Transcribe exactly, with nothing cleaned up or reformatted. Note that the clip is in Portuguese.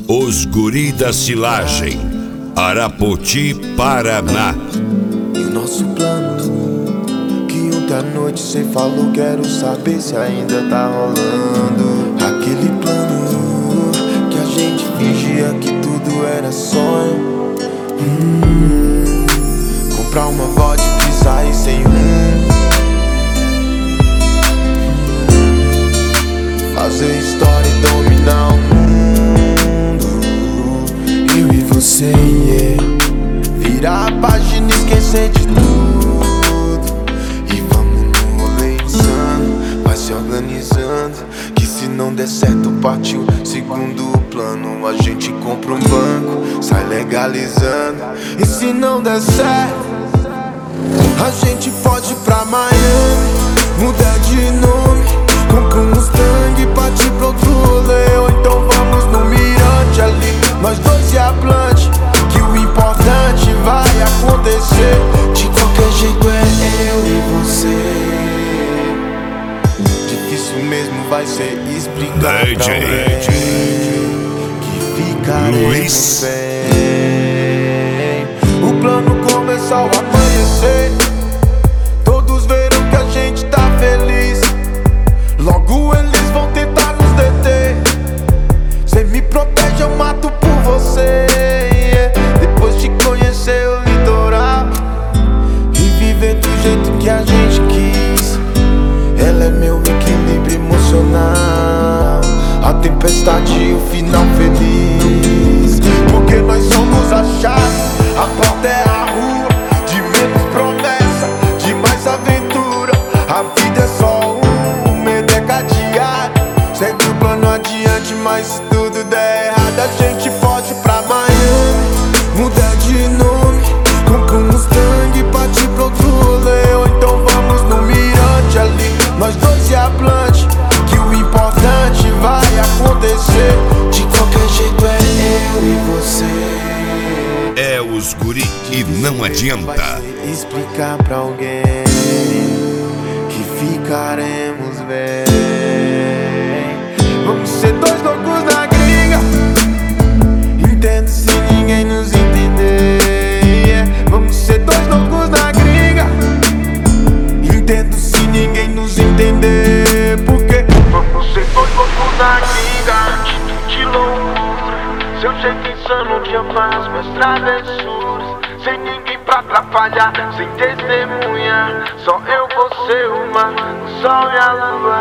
Os Guri da Silagem, Arapoti, Paraná. E o nosso plano, que ontem à noite cê falou, quero saber se ainda tá rolando. Aquele plano, que a gente fingia que tudo era sonho. hum, Comprar uma vodka e sair sem rumo. Fazer história e dominar o mundo. Eu e você, yeah. Virar a página e esquecer de tudo. E vamos no rolê insano, vai se organizando, que se não der certo partiu segundo plano. A gente compra um banco, sai legalizando. E se não der certo, a gente pode ir pra Miami, mudar de nome, compra um Mustang e partir pro outro rolê. Ou então vamos no mirante ali, nós dois e a Blunt, que o importante vai acontecer. De qualquer jeito é eu e você. Difícil mesmo vai ser explicar D J pra alguém que ficaremos bem. O plano começou a amanhecer, todos viram que a gente tá feliz. Logo eles vão tentar nos deter. Cê me protege, eu mato por você, yeah. Depois de conhecer o litoral e viver do jeito que a gente quis, ela é meu equilíbrio emocional, a tempestade e o final feliz. Porque nós somos a chave, a porta é a rua. De menos promessa, de mais aventura. A vida é só um, o medo é cadeado. Segue o plano adiante, mas se tudo der errado, a gente pode ir pra Miami, mudar de nome, compra um Mustang e partir pro outro rolê. Ou então vamos no mirante ali, nós dois e a Blunt, que o importante vai acontecer. De qualquer jeito é eu e você. É os Guri e não adianta. Explicar pra alguém que ficaremos bem. Vamos ser dois loucos na gringa, entendo se ninguém nos entender, yeah. Vamos ser dois loucos na gringa, entendo se ninguém nos entender. Porque vamos ser dois loucos na gringa, de loucura, seu jeito insano de amar minhas travessuras. Sem ninguém pra atrapalhar, sem testemunha, só eu, você, o mar, o sol e a lua.